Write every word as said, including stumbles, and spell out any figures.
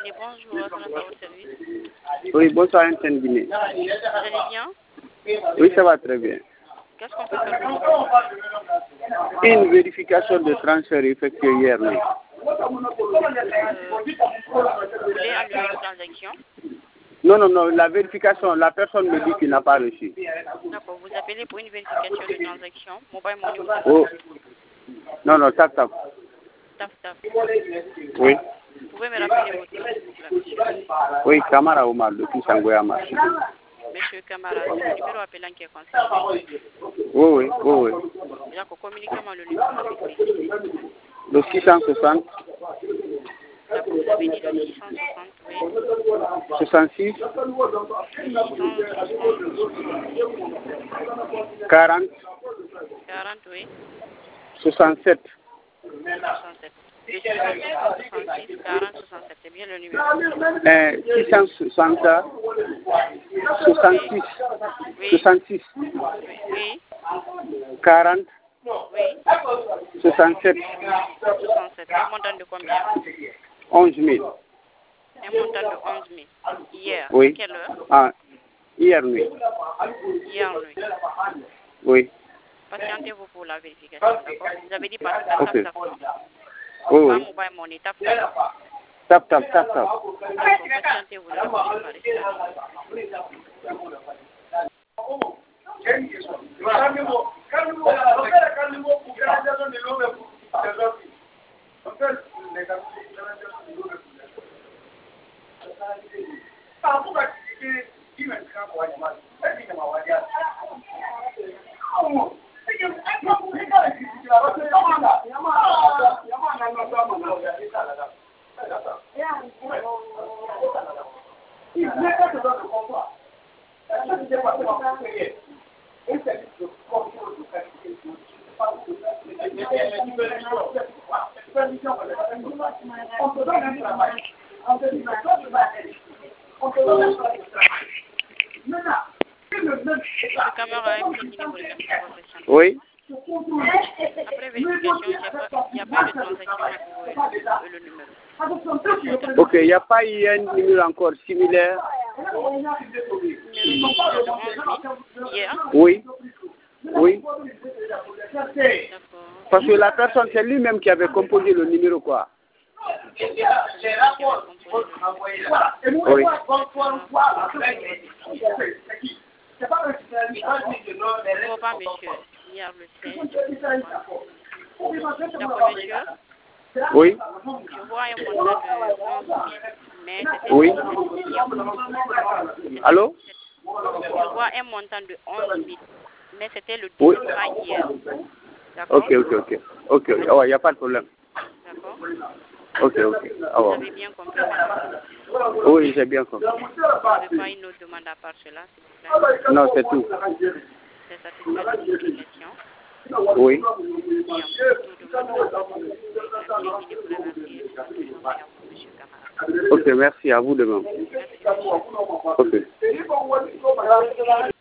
Guinée, bonjour, ça va votre service? Oui, bonsoir, Antenne Guinée. Vous allez bien? Oui, ça va très bien. Qu'est-ce qu'on peut faire pour vous? Une vérification de transfert effectuée hier nuit. Euh, vous voulez annuler une transaction? Non, non, non, la vérification, la personne me dit qu'il n'a pas reçu. D'accord, vous appelez pour une vérification de transaction. Mobile Money ou Oh. Non, non, tap, tap. Taf Taf. Oui. Vous pouvez me rappeler votre nom, s'il vous plaît, monsieur? Oui, Kamara Omar, depuis Sangoya Marché. Monsieur Camara, c'est le numéro appelant qui est concerné. Oui, oui, oui, oui. D'accord, communiquez-moi le numéro avec lui. Le six cent soixante. D'accord, vous avez dit le six cent soixante, oui. soixante-six. six cent soixante-six. quarante. quarante, oui. soixante-sept. soixante-sept. Le six cent soixante-six, quarante, soixante-sept, c'est bien le numéro. Euh, six cent soixante. soixante-six. Oui. soixante-six. Oui. quarante. Oui. soixante-sept. soixante-sept. Un montant de combien? onze mille. Un montant de onze mille. Hier. Oui. À quelle heure? Ah, hier nuit. Hier nuit. Oui. Patientez-vous pour la vérification, d'accord? Vous avez dit par tap Ok. tap tap. Oui, Pas oui. mobile money, tap tap. Tap, tap, tap, tap. D'accord, patientez-vous, ne raccrochez pas, restez Monsieur Camara, un petit Guinée, vous remercie de votre patience. Oui. Après vérification, il n'y a, pas eu de transaction avec le numéro. Ok, il n'y a pas eu un numéro encore similaire. Numéro similaire de onze mille hier. Oui. Oui. D'accord. Parce que la personne, c'est lui-même qui avait composé le numéro, quoi. Oui. Je ne pas, monsieur. Hier, le seize. D'accord, monsieur. Oui. Je vois un montant de onze mille. Mais c'était Oui. hier. Allô? Je vois un montant de onze mille. Mais c'était le Oui. dix-sept, pas hier. D'accord? Ok, ok, ok. Ok, ok. Oh, il n'y a pas de problème. D'accord? Ok, ok. Ah, Vous ouais. avez bien compris, madame? Oui, j'ai bien compris. Vous n'avez pas une autre demande à part cela, s'il vous plaît? Non, c'est tout. C'est satisfait de votre question. Oui. Il y a beaucoup de demandes. Merci, pour remercier. Bonne journée à vous, monsieur Camara. Ok, merci à vous de même. Merci, monsieur. Ok.